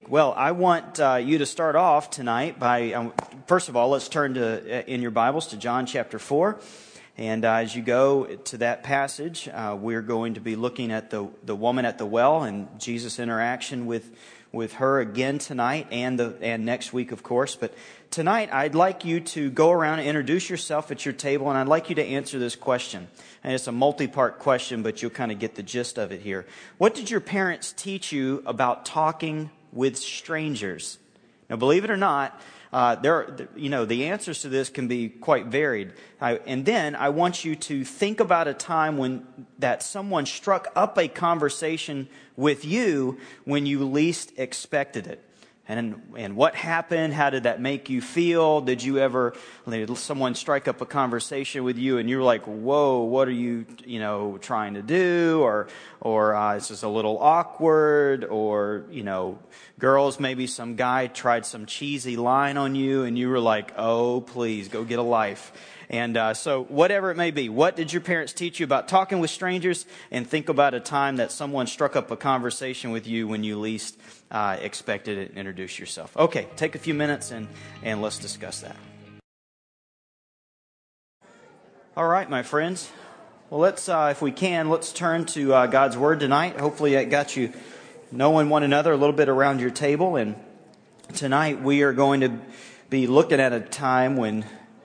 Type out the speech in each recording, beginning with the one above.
Well, I want you to start off tonight by, first of all, let's turn to in your Bibles to John chapter 4. And as you go to that passage, we're going to be looking at the woman at the well and Jesus' interaction with her again tonight and next week, of course. But tonight, I'd like you to go around and introduce yourself at your table, and I'd like you to answer this question. And it's a multi-part question, but you'll kind of get the gist of it here. What did your parents teach you about talking with strangers? Now, believe it or not, the answers to this can be quite varied. And then I want you to think about a time when that someone struck up a conversation with you when you least expected it. And what happened? How did that make you feel? Did someone strike up a conversation with you and you were like, whoa, what are you trying to do? Or this is a little awkward, or, girls, maybe some guy tried some cheesy line on you and you were like, oh, please go get a life. And so whatever it may be, what did your parents teach you about talking with strangers? And think about a time that someone struck up a conversation with you when you least expected it, and introduce yourself. Okay, take a few minutes and let's discuss that. All right, my friends. Well, let's, if we can, let's turn to God's Word tonight. Hopefully it got you knowing one another a little bit around your table. And tonight we are going to be looking at a time when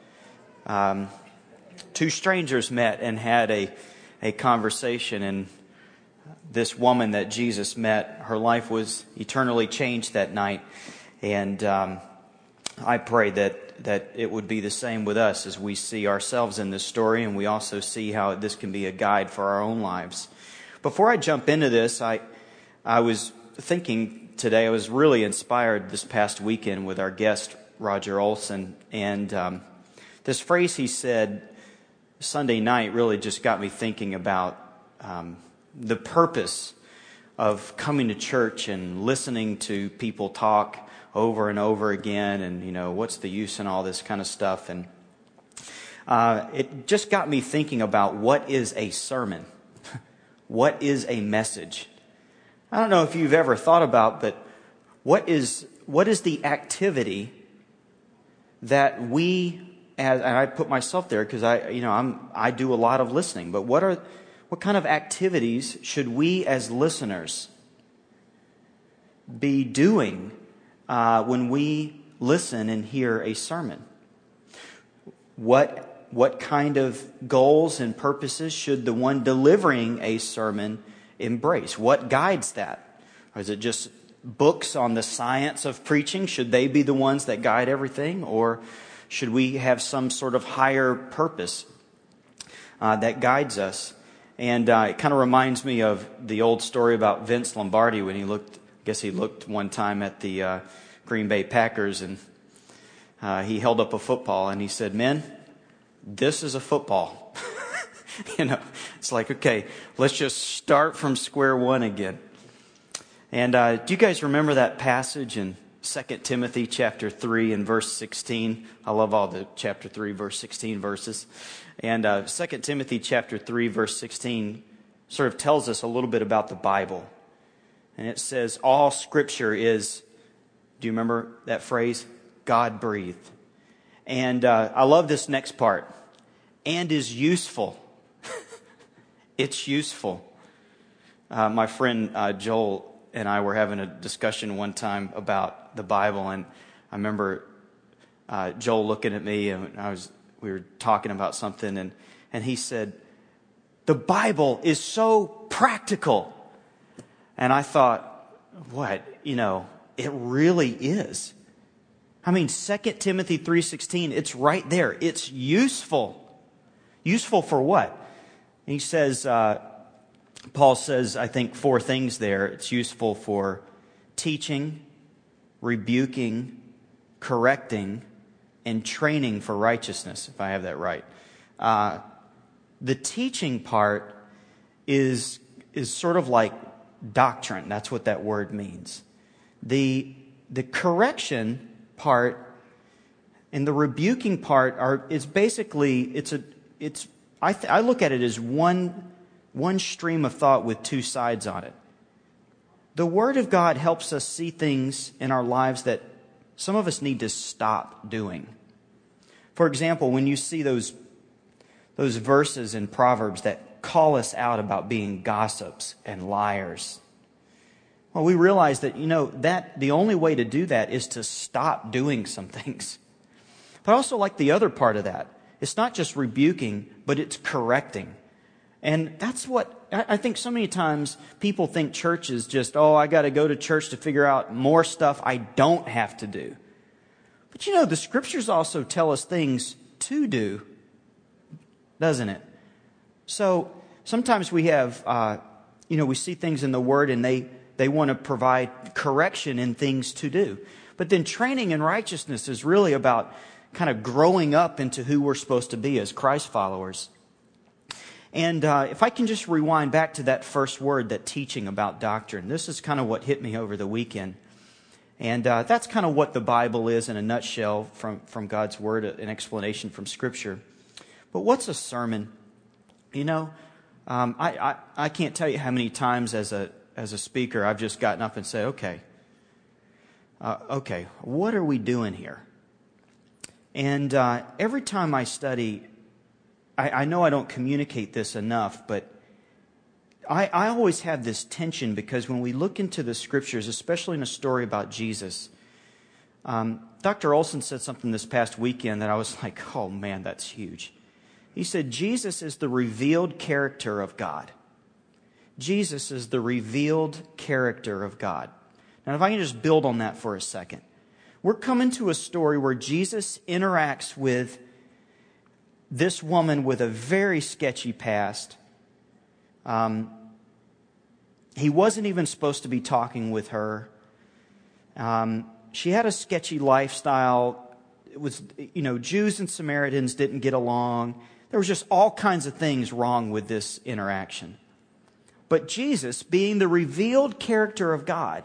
two strangers met and had a conversation. And this woman that Jesus met, her life was eternally changed that night. And I pray that it would be the same with us as we see ourselves in this story, and we also see how this can be a guide for our own lives. Before I jump into this, I was thinking today, I was really inspired this past weekend with our guest, Roger Olson, and this phrase he said Sunday night really just got me thinking about the purpose of coming to church and listening to people talk over and over again, and what's the use in all this kind of stuff. And it just got me thinking about what is a sermon. What is a message? I don't know if you've ever thought about, but what is the activity that we, and I put myself there because I do a lot of listening, but what kind of activities should we as listeners be doing when we listen and hear a sermon? What kind of goals and purposes should the one delivering a sermon embrace? What guides that? Or is it just books on the science of preaching? Should they be the ones that guide everything? Or should we have some sort of higher purpose that guides us? And it kind of reminds me of the old story about Vince Lombardi when he looked one time at the Green Bay Packers, and he held up a football and he said, "Men, this is a football." It's like, okay, let's just start from square one again. And do you guys remember that passage in 2 Timothy chapter 3 and verse 16? I love all the chapter 3, verse 16 verses. And 2 Timothy chapter 3, verse 16 sort of tells us a little bit about the Bible. And it says, all Scripture is, do you remember that phrase? God-breathed. And I love this next part. And is useful. It's useful. My friend Joel and I were having a discussion one time about the Bible, and I remember Joel looking at me, and we were talking about something, and he said, "The Bible is so practical." And I thought, what? It really is. I mean, 2 Timothy 3:16, it's right there. It's useful. Useful for what? He says, Paul says, I think 4 things there. It's useful for teaching, rebuking, correcting, and training for righteousness, if I have that right. The teaching part is sort of like doctrine. That's what that word means. The correction part and the rebuking part is basically I look at it as one stream of thought with 2 sides on it. the Word of God helps us see things in our lives that some of us need to stop doing. For example, when you see those verses in Proverbs that call us out about being gossips and liars, well, we realize that, that the only way to do that is to stop doing some things. But I also like the other part of that. It's not just rebuking, but it's correcting. And that's what I think so many times people think church is just, I got to go to church to figure out more stuff I don't have to do. But the Scriptures also tell us things to do, doesn't it? So sometimes we have, we see things in the Word and they want to provide correction in things to do. But then training in righteousness is really about kind of growing up into who we're supposed to be as Christ followers. And if I can just rewind back to that first word, that teaching about doctrine, this is kind of what hit me over the weekend. And that's kind of what the Bible is in a nutshell from God's Word, an explanation from Scripture. But what's a sermon? I can't tell you how many times as a speaker I've just gotten up and said, okay, what are we doing here? And every time I study, I know I don't communicate this enough, but I always have this tension because when we look into the Scriptures, especially in a story about Jesus, Dr. Olson said something this past weekend that I was like, oh man, that's huge. He said, Jesus is the revealed character of God. Jesus is the revealed character of God. Now, if I can just build on that for a second. We're coming to a story where Jesus interacts with this woman with a very sketchy past. He wasn't even supposed to be talking with her. She had a sketchy lifestyle. It was, Jews and Samaritans didn't get along. There was just all kinds of things wrong with this interaction. But Jesus, being the revealed character of God,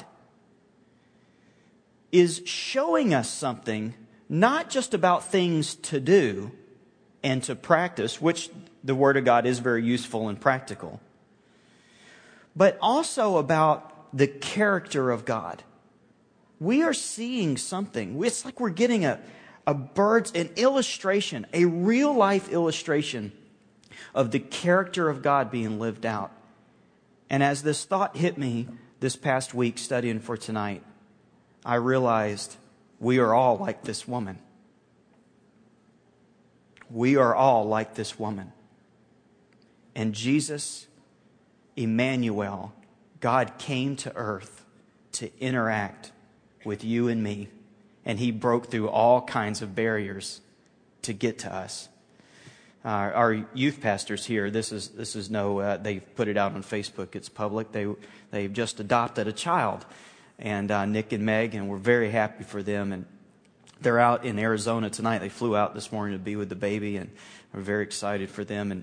is showing us something, not just about things to do and to practice, which the Word of God is very useful and practical, but also about the character of God. We are seeing something. It's like we're getting an illustration, a real life illustration of the character of God being lived out. And as this thought hit me this past week studying for tonight, I realized we are all like this woman. We are all like this woman. And Jesus, Emmanuel, God came to earth to interact with you and me. And He broke through all kinds of barriers to get to us. Our youth pastors here, this is no, they've put it out on Facebook, it's public. They've just adopted a child. And Nick and Meg, and we're very happy for them. And they're out in Arizona tonight. They flew out this morning to be with the baby, and we're very excited for them.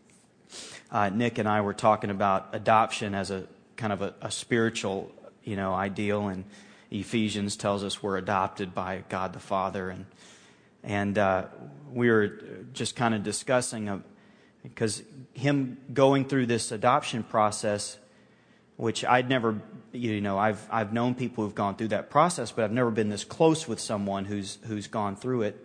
And Nick and I were talking about adoption as a kind of a spiritual, ideal. And Ephesians tells us we're adopted by God the Father. And we were just kind of discussing, because him going through this adoption process, which I'd never, I've known people who've gone through that process, but I've never been this close with someone who's gone through it.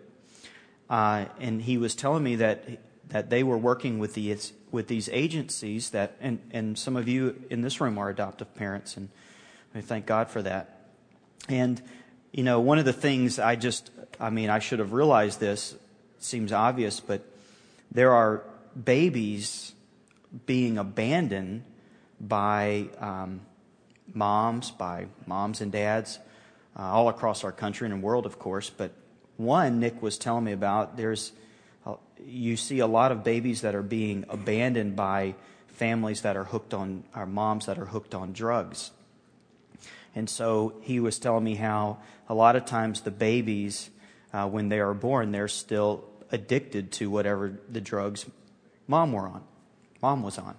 And he was telling me that they were working with these agencies that, and some of you in this room are adoptive parents, and I thank God for that. And one of the things I should have realized this. It seems obvious, but there are babies being abandoned by moms and dads all across our country and world, of course. But one Nick was telling me about, you see a lot of babies that are being abandoned by families that are hooked on, or moms that are hooked on drugs. And so he was telling me how a lot of times the babies, when they are born, they're still addicted to whatever the drugs mom was on.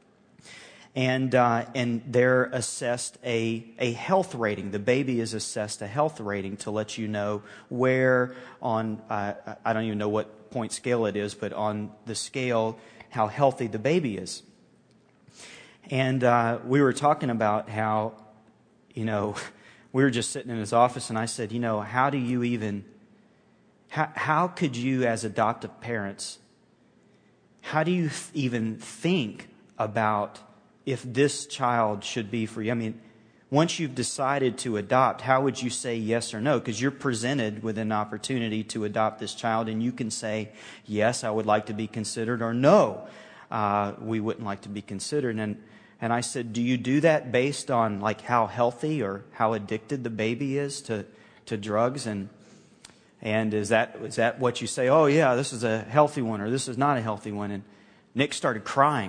And they're assessed a health rating. The baby is assessed a health rating to let you know where on, I don't even know what point scale it is, but on the scale, how healthy the baby is. And we were talking about how we were just sitting in his office, and I said, how do you even, how could you as adoptive parents, how do you even think about if this child should be for you? I mean, once you've decided to adopt, how would you say yes or no? Because you're presented with an opportunity to adopt this child, and you can say, yes, I would like to be considered, or no, we wouldn't like to be considered. And I said, do you do that based on like how healthy or how addicted the baby is to drugs? And is that what you say? Oh yeah, this is a healthy one, or this is not a healthy one. And Nick started crying.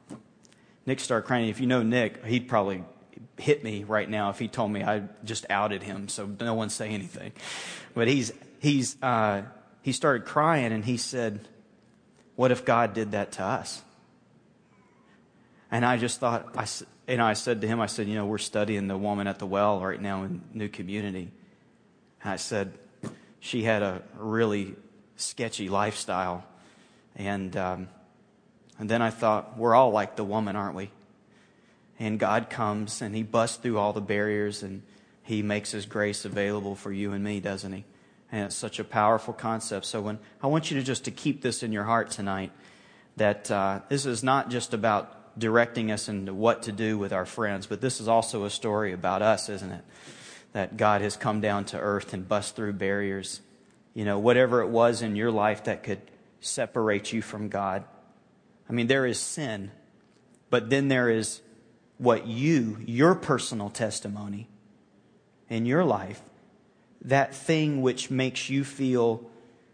If you know Nick, he'd probably hit me right now if he told me I just outed him. So no one say anything. But he started crying, and he said, "What if God did that to us?" And I just thought, I said to him, we're studying the woman at the well right now in New Community. And I said, she had a really sketchy lifestyle. And then I thought, we're all like the woman, aren't we? And God comes and He busts through all the barriers, and He makes His grace available for you and me, doesn't He? And it's such a powerful concept. So I want you to keep this in your heart tonight, that this is not just about directing us into what to do with our friends, but this is also a story about us, isn't it? That God has come down to earth and bust through barriers. Whatever it was in your life that could separate you from God. I mean, there is sin, but then there is what your personal testimony in your life, that thing which makes you feel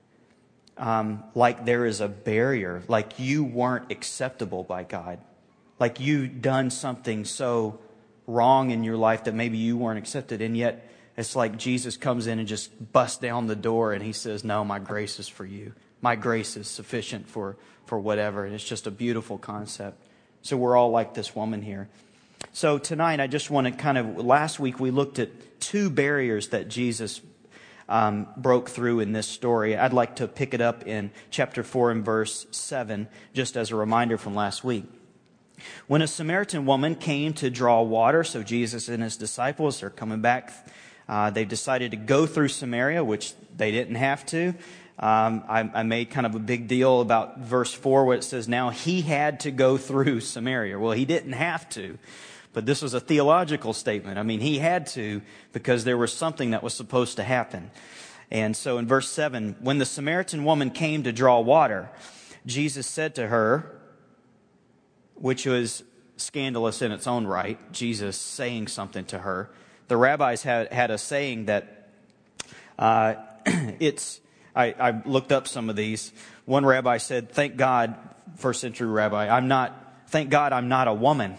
like there is a barrier, like you weren't acceptable by God. Like you've done something so wrong in your life that maybe you weren't accepted. And yet it's like Jesus comes in and just busts down the door, and He says, no, my grace is for you. My grace is sufficient for whatever. And it's just a beautiful concept. So we're all like this woman here. So tonight I just want to last week we looked at 2 barriers that Jesus broke through in this story. I'd like to pick it up in chapter 4 and verse 7, just as a reminder from last week. When a Samaritan woman came to draw water, so Jesus and His disciples are coming back. They've decided to go through Samaria, which they didn't have to. I made kind of a big deal about verse 4 where it says, now He had to go through Samaria. Well, He didn't have to, but this was a theological statement. I mean, He had to because there was something that was supposed to happen. And so in verse 7, when the Samaritan woman came to draw water, Jesus said to her, which was scandalous in its own right, Jesus saying something to her. The rabbis had a saying that I looked up some of these. One rabbi said, thank God, first century rabbi, thank God I'm not a woman.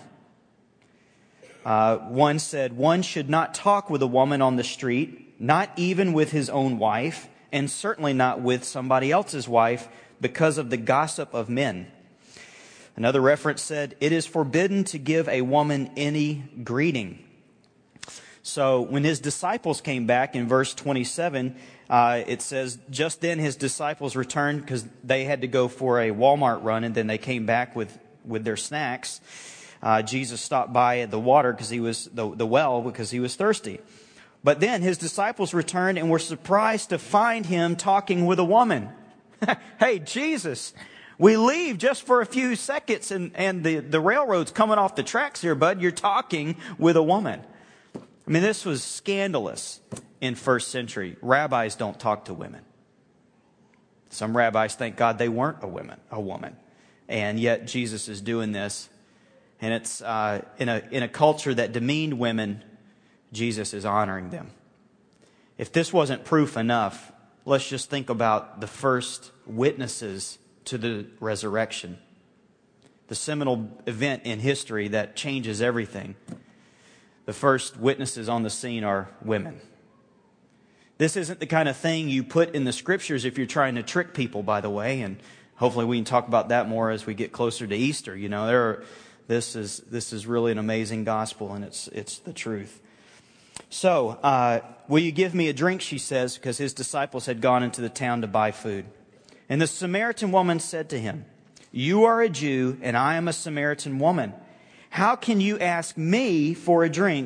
One said, one should not talk with a woman on the street, not even with his own wife, and certainly not with somebody else's wife, because of the gossip of men. Another reference said, it is forbidden to give a woman any greeting. So when His disciples came back in verse 27, it says, just then His disciples returned because they had to go for a Walmart run, and then they came back with their snacks. Jesus stopped by the water because He was the well because He was thirsty. But then His disciples returned and were surprised to find Him talking with a woman. Hey, Jesus, we leave just for a few seconds and the railroad's coming off the tracks here, bud. You're talking with a woman. I mean, this was scandalous in first century. Rabbis don't talk to women. Some rabbis, thank God they weren't a woman. And yet Jesus is doing this. And it's in a culture that demeaned women, Jesus is honoring them. If this wasn't proof enough, let's just think about the first witnesses to the resurrection. The seminal event in history that changes everything. The first witnesses on the scene are women. This isn't the kind of thing you put in the scriptures if you're trying to trick people, by the way, and hopefully we can talk about that more as we get closer to Easter. This is really an amazing gospel, and it's the truth. So, will you give me a drink, she says, because His disciples had gone into the town to buy food. And the Samaritan woman said to Him, you are a Jew, and I am a Samaritan woman. How can you ask me for a drink?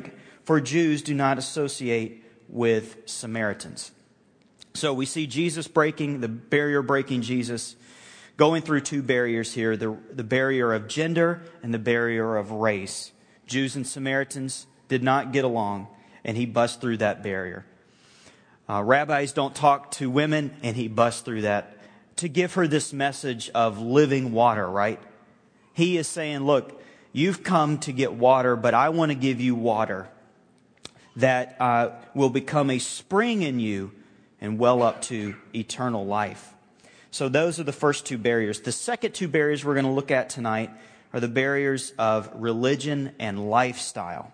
for Jews do not associate with Samaritans. So we see Jesus breaking Jesus, going through two barriers here, the barrier of gender and the barrier of race. Jews and Samaritans did not get along, and he busts through that barrier. Rabbis don't talk to women, and he busts through that to give her this message of living water, right? He is saying, look, you've come to get water, but I want to give you water that will become a spring in you and well up to eternal life. So those are the first two barriers. The second two barriers we're going to look at tonight are the barriers of religion and lifestyle.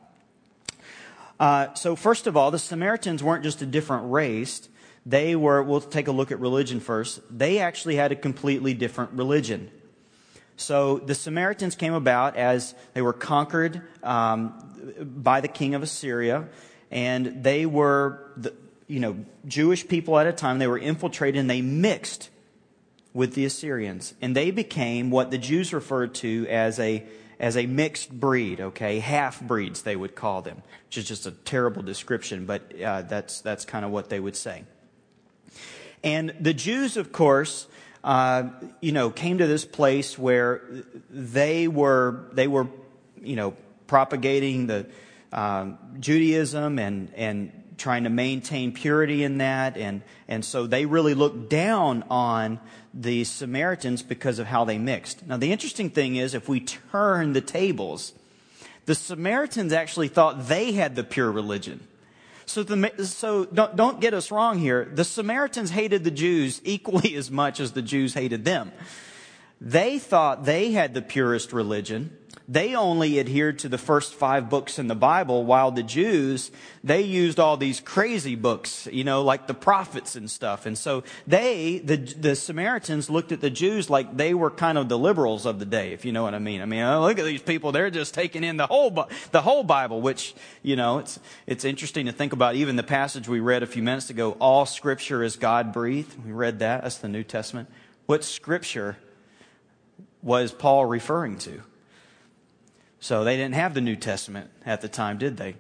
So first of all, the Samaritans weren't just a different race. We'll take a look at religion first. They actually had a completely different religion. So the Samaritans came about as they were conquered by the king of Assyria, and they were Jewish people at a time. They were infiltrated and they mixed with the Assyrians, and they became what the Jews referred to as a mixed breed. Okay, half breeds they would call them, which is just a terrible description, but that's kind of what they would say. And the Jews, of course, came to this place where they were propagating the Judaism and trying to maintain purity in that, and so they really looked down on the Samaritans because of how they mixed. Now, the interesting thing is, if we turn the tables, the Samaritans actually thought they had the pure religion. So don't get us wrong here. The Samaritans hated the Jews equally as much as the Jews hated them. They thought they had the purest religion. They only adhered to the first 5 books in the Bible, while the Jews, they used all these crazy books, like the prophets and stuff. And so the Samaritans looked at the Jews like they were kind of the liberals of the day, if you know what I mean. I mean, look at these people, they're just taking in the whole Bible, which, it's interesting to think about. Even the passage we read a few minutes ago, all Scripture is God-breathed. We read that. That's the New Testament. What Scripture was Paul referring to? So they didn't have the New Testament at the time, did they?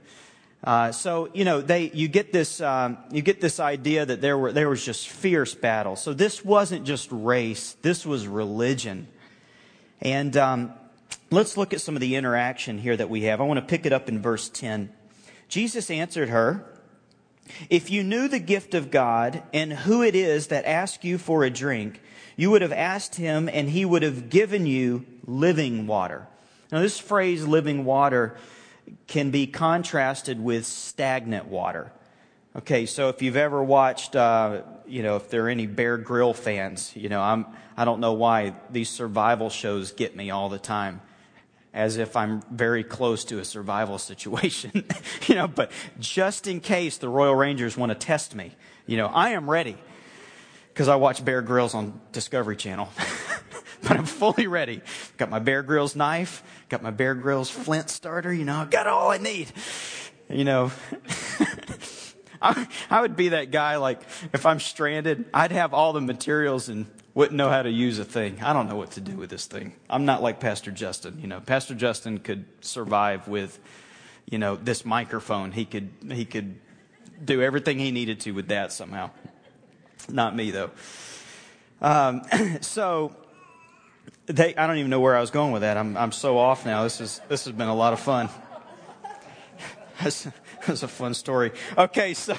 You get this idea that there was just fierce battle. So this wasn't just race; this was religion. And let's look at some of the interaction here that we have. I want to pick it up in verse 10. Jesus answered her, "If you knew the gift of God and who it is that asks you for a drink, you would have asked him, and he would have given you living water." Now, this phrase, living water, can be contrasted with stagnant water. Okay, so if you've ever watched, if there are any Bear Grylls fans, I don't know why these survival shows get me all the time, as if I'm very close to a survival situation, but just in case the Royal Rangers want to test me, I am ready, because I watch Bear Grylls on Discovery Channel. But I'm fully ready. Got my Bear Grylls knife, got my Bear Grylls flint starter, I've got all I need. I would be that guy, like, if I'm stranded, I'd have all the materials and wouldn't know how to use a thing. I don't know what to do with this thing. I'm not like Pastor Justin. Pastor Justin could survive with, this microphone. He could do everything he needed to with that somehow. Not me, though. I don't even know where I was going with that. I'm so off now. This has been a lot of fun. That's a fun story. Okay, so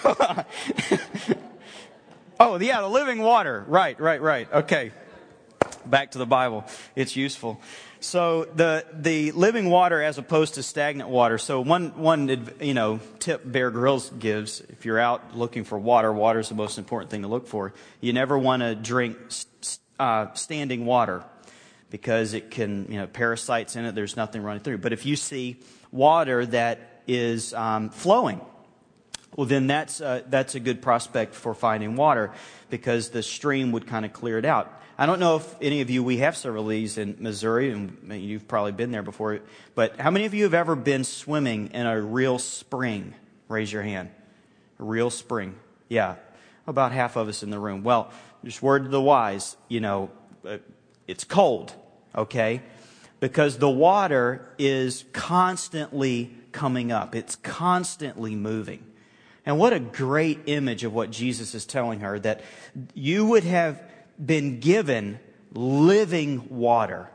the living water. Right. Okay, back to the Bible. It's useful. So the living water as opposed to stagnant water. So one tip Bear Grylls gives: if you're out looking for water is the most important thing to look for. You never want to drink standing water, because it can, parasites in it, there's nothing running through. But if you see water that is flowing, well, then that's a good prospect for finding water, because the stream would kind of clear it out. I don't know if any of you, we have several of these in Missouri, and you've probably been there before, but how many of you have ever been swimming in a real spring? Raise your hand. A real spring. Yeah, about half of us in the room. Well, just word to the wise, it's cold. Okay? because the water is constantly coming up. It's constantly moving. And what a great image of what Jesus is telling her, that you would have been given living water.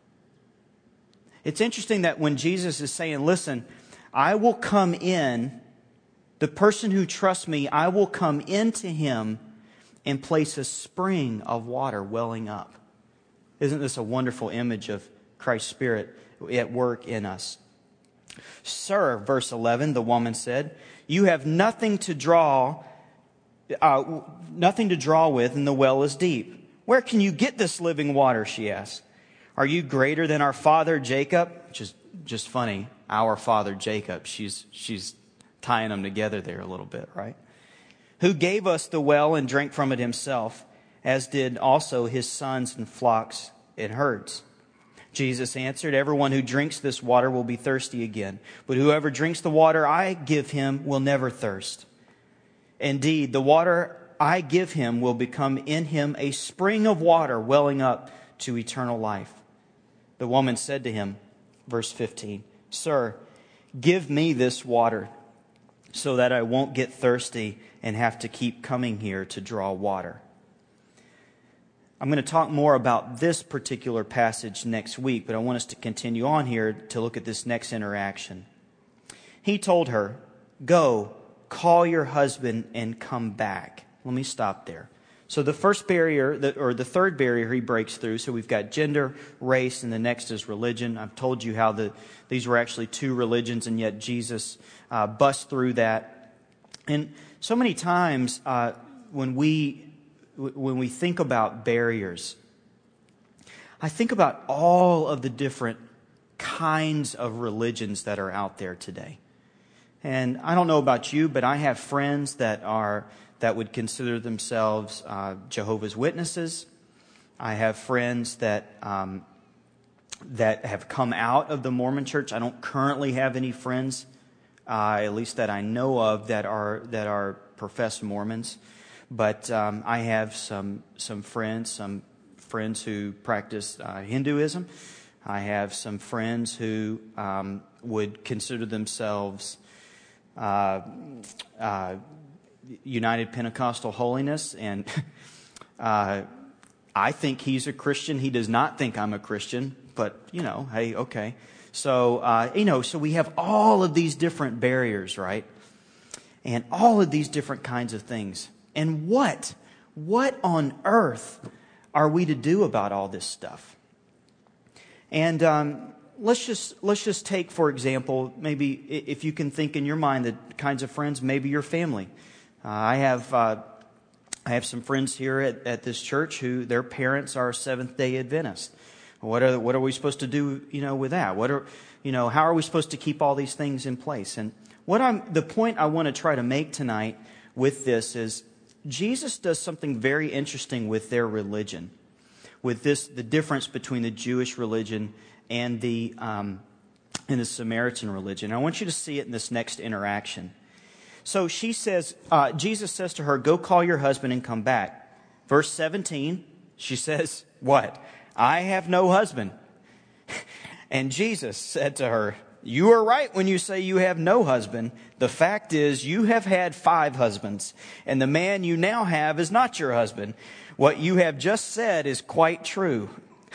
It's interesting that when Jesus is saying, listen, I will come in, the person who trusts me, I will come into him and place a spring of water welling up. Isn't this a wonderful image of Christ's Spirit at work in us? Sir, verse 11, the woman said, you have nothing to draw with, and the well is deep. Where can you get this living water? She asked. Are you greater than our father Jacob? Which is just funny. Our father Jacob. She's tying them together there a little bit, right? Who gave us the well and drank from it himself, as did also his sons and flocks and herds. Jesus answered, everyone who drinks this water will be thirsty again, but whoever drinks the water I give him will never thirst. Indeed, the water I give him will become in him a spring of water welling up to eternal life. The woman said to him, verse 15, Sir, give me this water so that I won't get thirsty and have to keep coming here to draw water. I'm going to talk more about this particular passage next week, but I want us to continue on here to look at this next interaction. He told her, go, call your husband and come back. Let me stop there. So the first barrier, the third barrier he breaks through, so we've got gender, race, and the next is religion. I've told you how these were actually two religions, and yet Jesus busts through that. And so many times when we think about barriers, I think about all of the different kinds of religions that are out there today. And I don't know about you, but I have friends that would consider themselves Jehovah's Witnesses. I have friends that have come out of the Mormon Church. I don't currently have any friends, at least that I know of, that are professed Mormons. But I have some friends who practice Hinduism. I have some friends who would consider themselves United Pentecostal Holiness, and I think he's a Christian. He does not think I'm a Christian, but hey, okay. So so we have all of these different barriers, right? And all of these different kinds of things. And what on earth are we to do about all this stuff? And let's just take, for example, maybe if you can think in your mind the kinds of friends, maybe your family. I have some friends here at this church who their parents are Seventh-day Adventists. What are we supposed to do, with that? How are we supposed to keep all these things in place? And the point I want to try to make tonight with this is Jesus does something very interesting with their religion, with the difference between the Jewish religion and the Samaritan religion. I want you to see it in this next interaction. So she says, Jesus says to her, go call your husband and come back. Verse 17, she says, what? I have no husband. And Jesus said to her, you are right when you say you have no husband. The fact is you have had 5 husbands, and the man you now have is not your husband. What you have just said is quite true.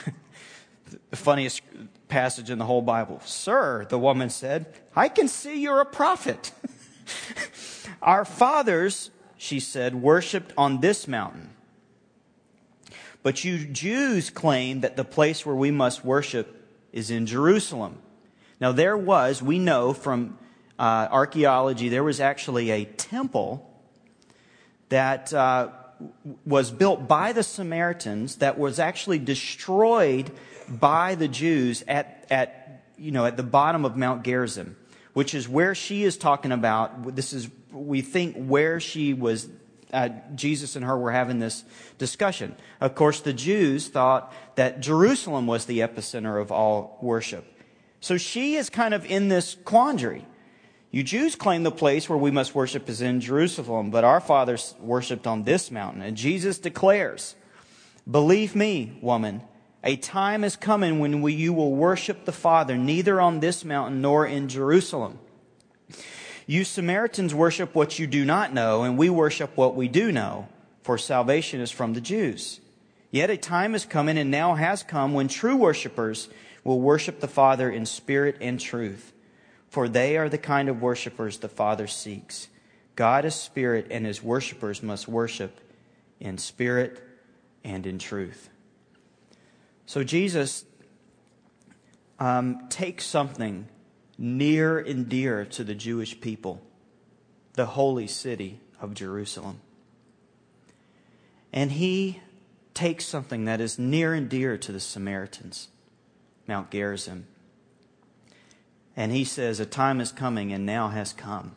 The funniest passage in the whole Bible. Sir, the woman said, I can see you're a prophet. Our fathers, she said, worshipped on this mountain. But you Jews claim that the place where we must worship is in Jerusalem. Now we know from archaeology, there was actually a temple that was built by the Samaritans that was actually destroyed by the Jews at the bottom of Mount Gerizim, which is where she is talking about. This is, we think, where she was, Jesus and her were having this discussion. Of course, the Jews thought that Jerusalem was the epicenter of all worship. So she is kind of in this quandary. You Jews claim the place where we must worship is in Jerusalem, but our fathers worshipped on this mountain. And Jesus declares, believe me, woman, A time is coming when you will worship the Father, neither on this mountain nor in Jerusalem. You Samaritans worship what you do not know, and we worship what we do know, for salvation is from the Jews. Yet a time is coming, and now has come, when true worshipers will worship the Father in spirit and truth, for they are the kind of worshipers the Father seeks. God is spirit, and His worshipers must worship in spirit and in truth. So Jesus takes something near and dear to the Jewish people, the holy city of Jerusalem. And He takes something that is near and dear to the Samaritans, Mount Gerizim. And He says, a time is coming and now has come.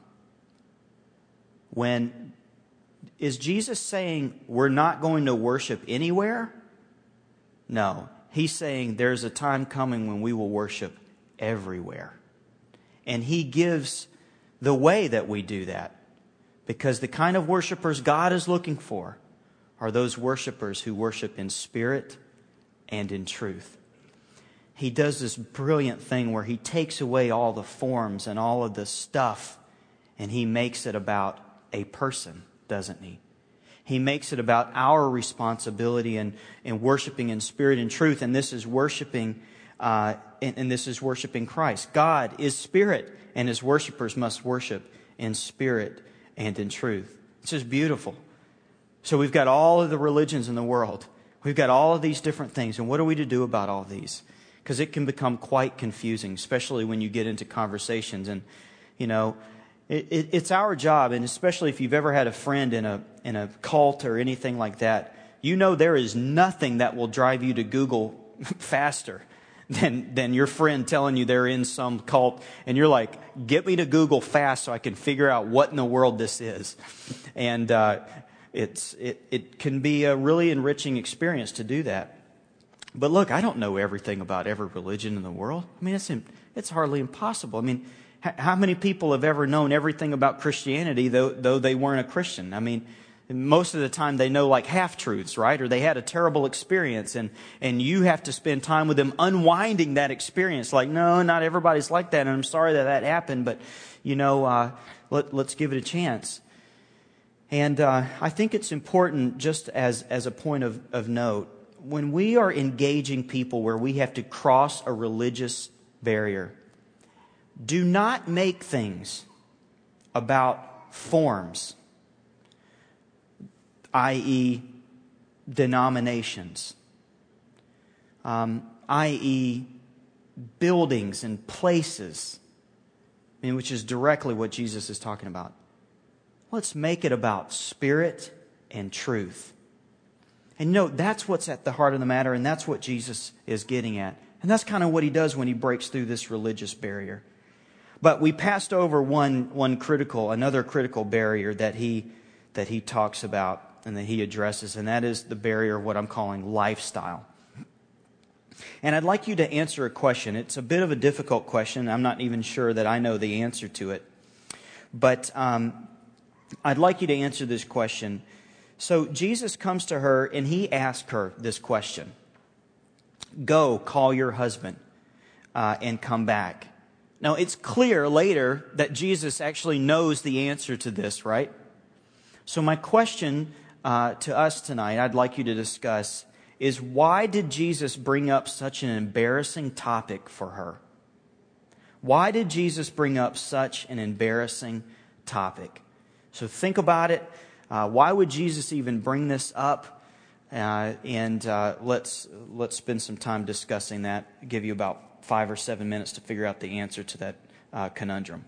Is Jesus saying we're not going to worship anywhere? No. He's saying there's a time coming when we will worship everywhere. And He gives the way that we do that. Because the kind of worshipers God is looking for are those worshipers who worship in spirit and in truth. He does this brilliant thing where He takes away all the forms and all of the stuff, and He makes it about a person, doesn't He? He makes it about our responsibility in worshiping in spirit and truth, and this is worshiping Christ. God is spirit, and His worshipers must worship in spirit and in truth. It's just beautiful. So we've got all of the religions in the world. We've got all of these different things, and what are we to do about all these? Because it can become quite confusing, especially when you get into conversations. And, you know, it's our job, and especially if you've ever had a friend in a cult or anything like that, you know there is nothing that will drive you to Google faster than your friend telling you they're in some cult, and you're like, get me to Google fast so I can figure out what in the world this is. And it can be a really enriching experience to do that. But look, I don't know everything about every religion in the world. I mean, it's hardly impossible. I mean, how many people have ever known everything about Christianity though they weren't a Christian? I mean, most of the time they know like half-truths, right? Or they had a terrible experience, and you have to spend time with them unwinding that experience. Like, no, not everybody's like that, and I'm sorry that happened, but, you know, let's give it a chance. And I think it's important, just as a point of note, when we are engaging people where we have to cross a religious barrier, do not make things about forms, i.e. denominations, i.e. buildings and places, which is directly what Jesus is talking about. Let's make it about spirit and truth. And that's what's at the heart of the matter, and that's what Jesus is getting at. And that's kind of what He does when He breaks through this religious barrier. But we passed over another critical barrier that he talks about and that He addresses, and that is the barrier of what I'm calling lifestyle. And I'd like you to answer a question. It's a bit of a difficult question. I'm not even sure that I know the answer to it. But I'd like you to answer this question. So Jesus comes to her and He asks her this question. Go, call your husband and come back. Now, it's clear later that Jesus actually knows the answer to this, right? So my question to us tonight, I'd like you to discuss, is why did Jesus bring up such an embarrassing topic for her? Why did Jesus bring up such an embarrassing topic? So think about it. Why would Jesus even bring this up? Let's spend some time discussing that. I'll give you about 5 or 7 minutes to figure out the answer to that conundrum.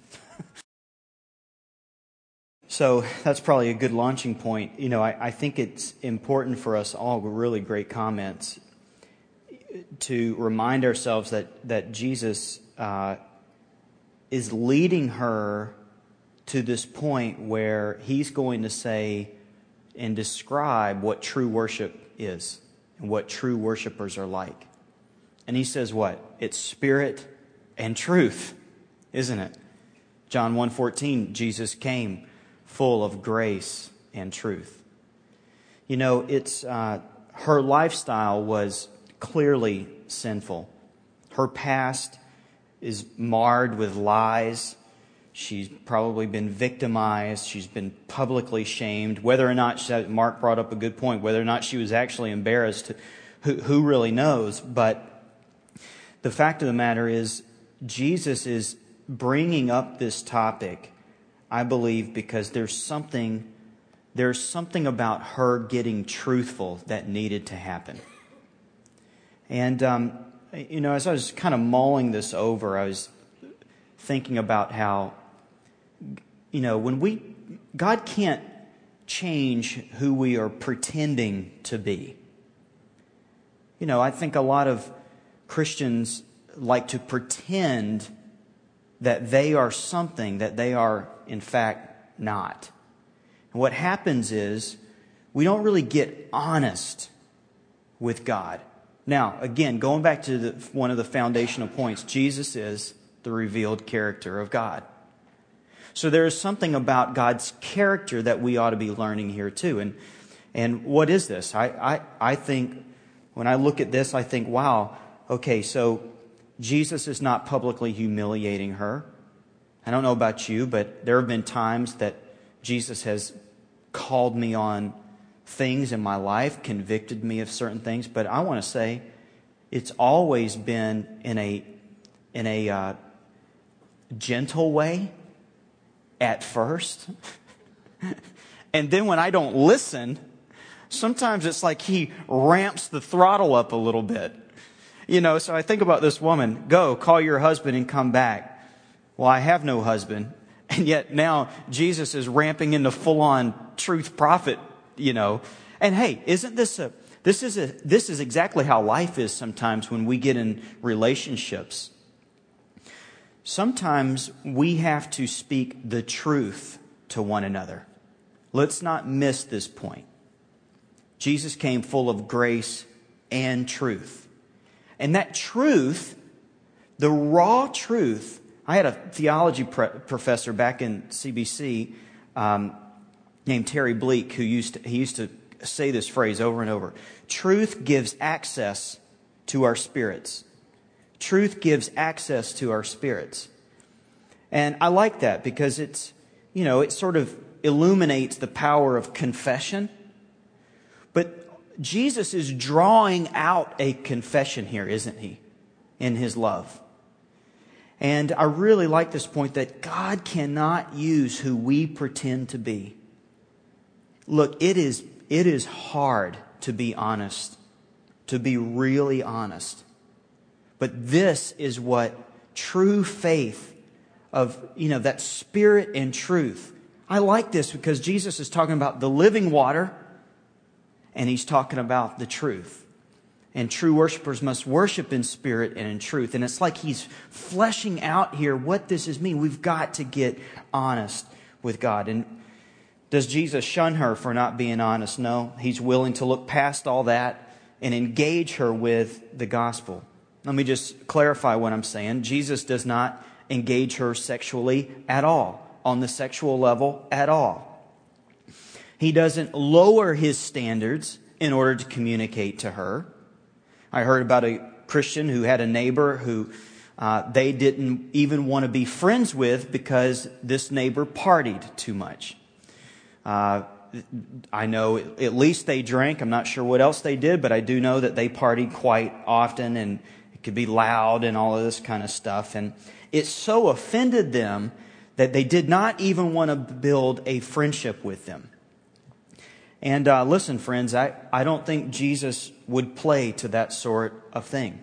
So that's probably a good launching point. I think it's important for us all, really great comments, to remind ourselves that Jesus is leading her to this point where He's going to say and describe what true worship is and what true worshipers are like. And He says what? It's spirit and truth, isn't it? John 1:14, Jesus came full of grace and truth. It's her lifestyle was clearly sinful. Her past is marred with lies. She's probably been victimized. She's been publicly shamed. Whether or not, Mark brought up a good point, whether or not she was actually embarrassed, who really knows? But the fact of the matter is, Jesus is bringing up this topic, I believe, because there's something about her getting truthful that needed to happen. And, as I was kind of mulling this over, I was thinking about how, God can't change who we are pretending to be. I think a lot of Christians like to pretend that they are something that they are, in fact, not. And what happens is we don't really get honest with God. Now, again, going back to one of the foundational points, Jesus is the revealed character of God. So there is something about God's character that we ought to be learning here too. And what is this? I think, when I look at this, I think, wow, okay, so Jesus is not publicly humiliating her. I don't know about you, but there have been times that Jesus has called me on things in my life, convicted me of certain things, but I want to say it's always been in a gentle way at first. And then when I don't listen, sometimes it's like he ramps the throttle up a little bit. So I think about this woman, go, call your husband and come back. Well, I have no husband. And yet now Jesus is ramping into full-on truth prophet, And hey, isn't this this is exactly how life is sometimes when we get in relationships. Sometimes we have to speak the truth to one another. Let's not miss this point. Jesus came full of grace and truth. And that truth, the raw truth, I had a theology professor back in CBC named Terry Bleak who used to say this phrase over and over. Truth gives access to our spirits. Truth gives access to our spirits. And I like that because it sort of illuminates the power of confession. But Jesus is drawing out a confession here, isn't he? In his love. And I really like this point that God cannot use who we pretend to be. Look, it is hard to be honest, to be really honest. But this is what true faith of, that spirit and truth. I like this because Jesus is talking about the living water and he's talking about the truth. And true worshipers must worship in spirit and in truth. And it's like he's fleshing out here what this is mean. We've got to get honest with God. And does Jesus shun her for not being honest? No. He's willing to look past all that and engage her with the gospel. Let me just clarify what I'm saying. Jesus does not engage her sexually at all, on the sexual level at all. He doesn't lower his standards in order to communicate to her. I heard about a Christian who had a neighbor who they didn't even want to be friends with because this neighbor partied too much. I know at least they drank. I'm not sure what else they did, but I do know that they partied quite often and it could be loud and all of this kind of stuff. And it so offended them that they did not even want to build a friendship with them. And listen, friends, I don't think Jesus would play to that sort of thing.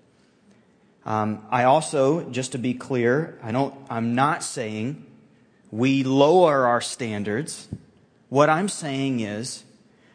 I also, just to be clear, I'm not saying we lower our standards. What I'm saying is,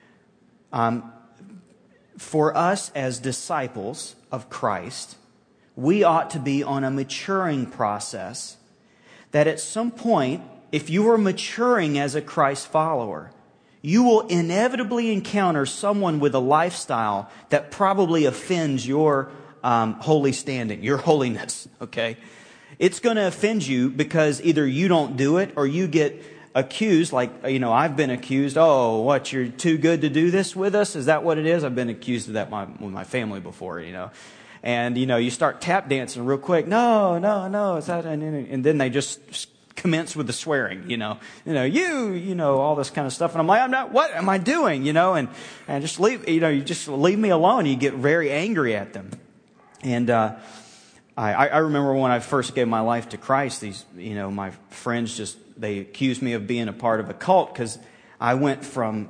for us as disciples of Christ, we ought to be on a maturing process that at some point, if you are maturing as a Christ follower, you will inevitably encounter someone with a lifestyle that probably offends your holy standing, your holiness, okay? It's going to offend you because either you don't do it or you get accused, like, I've been accused, oh, what, you're too good to do this with us? Is that what it is? I've been accused of that with my family before, And, you start tap dancing real quick. No, it's that. And then they just commence with the swearing, all this kind of stuff. And I'm like, I'm not, what am I doing? And just leave, you just leave me alone. You get very angry at them. And, I remember when I first gave my life to Christ, my friends they accused me of being a part of a cult because I went from,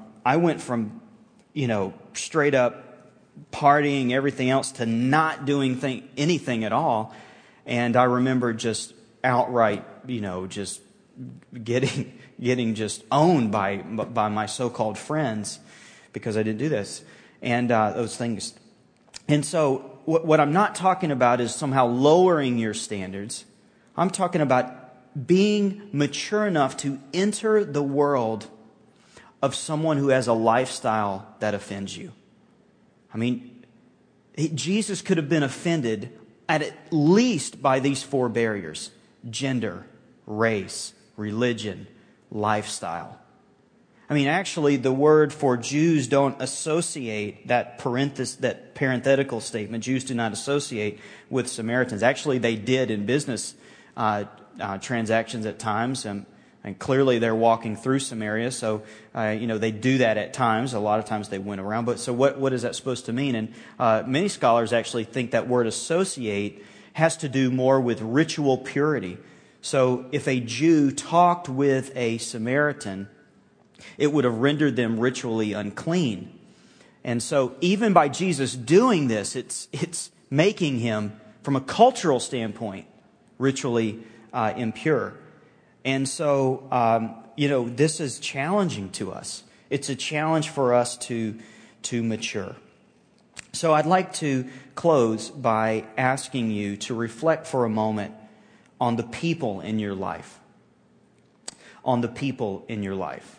straight up partying, everything else, to not doing anything at all. And I remember just outright, just getting just owned by my so-called friends because I didn't do this and those things. And so what I'm not talking about is somehow lowering your standards. I'm talking about being mature enough to enter the world of someone who has a lifestyle that offends you. I mean, Jesus could have been offended at least by these 4 barriers: gender, race, religion, lifestyle. I mean, actually, the word for Jews don't associate that parenthetical statement. Jews do not associate with Samaritans. Actually, they did in business transactions at times, and clearly they're walking through Samaria, so they do that at times. A lot of times they went around. But so what is that supposed to mean? And many scholars actually think that word associate has to do more with ritual purity. So if a Jew talked with a Samaritan, it would have rendered them ritually unclean. And so even by Jesus doing this, it's making him, from a cultural standpoint, ritually impure. And so, this is challenging to us. It's a challenge for us to mature. So I'd like to close by asking you to reflect for a moment on the people in your life. On the people in your life.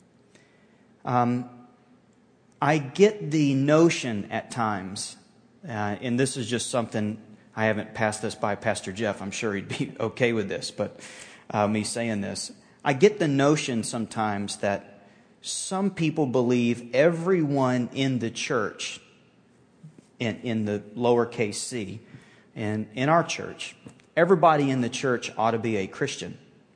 I get the notion at times, and this is just something, I haven't passed this by Pastor Jeff. I'm sure he'd be okay with this, but me saying this, I get the notion sometimes that some people believe everyone in the church, in the lowercase c, and in our church, everybody in the church ought to be a Christian.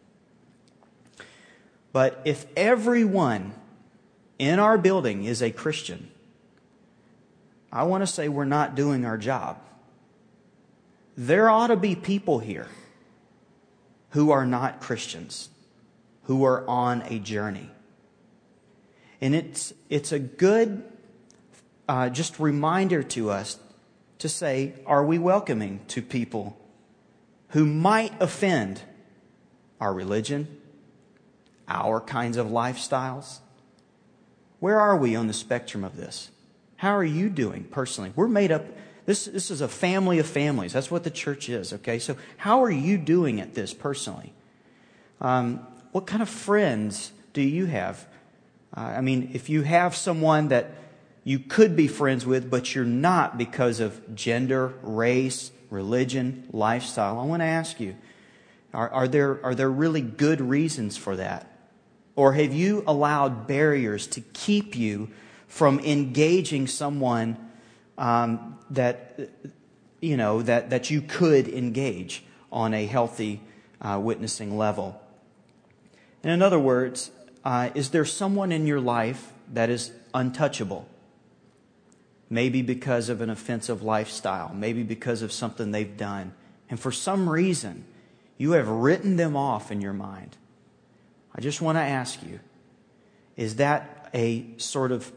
But if everyone in our building is a Christian, I want to say we're not doing our job. There ought to be people here who are not Christians, who are on a journey. And it's a good just reminder to us to say, are we welcoming to people who might offend our religion, our kinds of lifestyles? Where are we on the spectrum of this? How are you doing personally? We're made up, this is a family of families. That's what the church is, okay? So how are you doing at this personally? What kind of friends do you have? If you have someone that you could be friends with, but you're not because of gender, race, religion, lifestyle, I want to ask you, are there really good reasons for that? Or have you allowed barriers to keep you from engaging someone that you could engage on a healthy witnessing level? And in other words, is there someone in your life that is untouchable? Maybe because of an offensive lifestyle, maybe because of something they've done. And for some reason, you have written them off in your mind. I just want to ask you, is that a sort of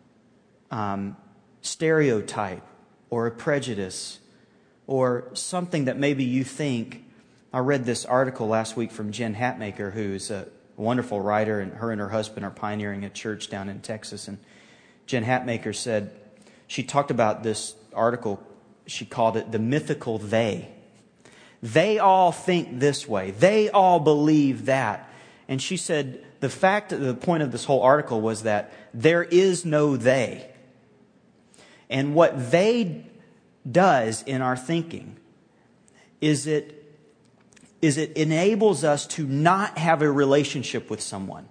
stereotype or a prejudice or something that maybe you think? I read this article last week from Jen Hatmaker, who's a wonderful writer, and her husband are pioneering a church down in Texas. And Jen Hatmaker said, she talked about this article, she called it the mythical they. They all think this way. They all believe that. And she said the point of this whole article was that there is no they. And what they does in our thinking is it is it enables us to not have a relationship with someone.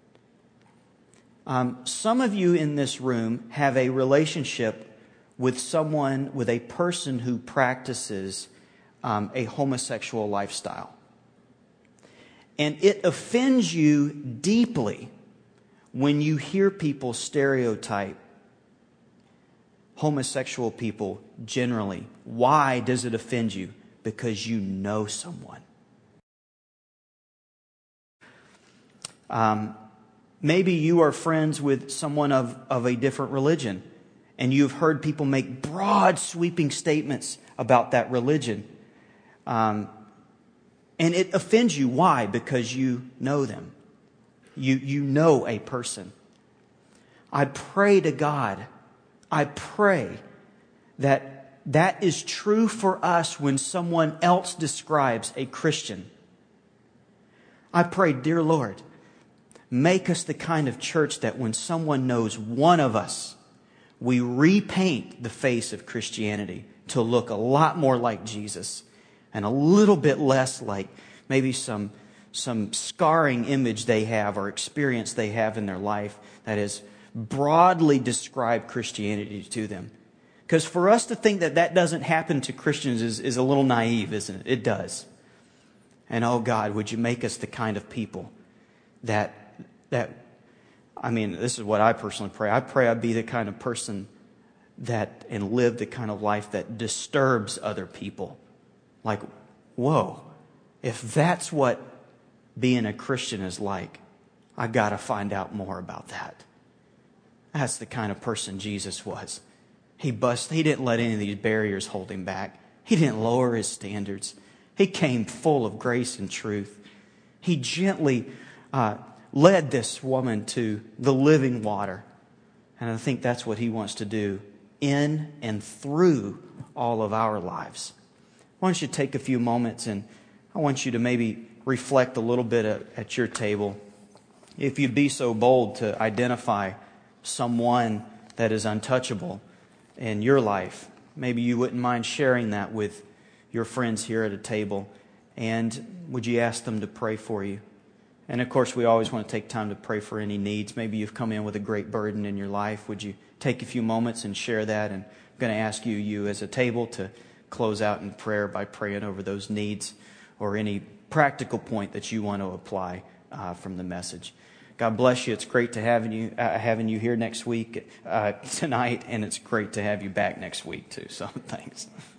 Some of you in this room have a relationship with someone, with a person who practices a homosexual lifestyle. And it offends you deeply when you hear people stereotype homosexual people generally. Why does it offend you? Because you know someone. Maybe you are friends with someone of a different religion, and you've heard people make broad, sweeping statements about that religion. And it offends you. Why? Because you know them. You know a person. I pray to God, I pray that is true for us when someone else describes a Christian. I pray, dear Lord, make us the kind of church that when someone knows one of us, we repaint the face of Christianity to look a lot more like Jesus and a little bit less like maybe some scarring image they have or experience they have in their life that has broadly described Christianity to them. Because for us to think that doesn't happen to Christians is a little naive, isn't it? It does. And oh God, would you make us the kind of people that this is what I personally pray. I pray I'd be the kind of person and live the kind of life that disturbs other people. Like, whoa, if that's what being a Christian is like, I got to find out more about that. That's the kind of person Jesus was. He didn't let any of these barriers hold him back. He didn't lower his standards. He came full of grace and truth. He gently led this woman to the living water. And I think that's what he wants to do in and through all of our lives. Why don't you take a few moments, and I want you to maybe reflect a little bit at your table. If you'd be so bold to identify someone that is untouchable in your life, maybe you wouldn't mind sharing that with your friends here at a table. And would you ask them to pray for you? And of course, we always want to take time to pray for any needs. Maybe you've come in with a great burden in your life. Would you take a few moments and share that? And I'm going to ask you as a table to close out in prayer by praying over those needs or any practical point that you want to apply from the message. God bless you. It's great to having you here next week, tonight, and it's great to have you back next week too. So thanks.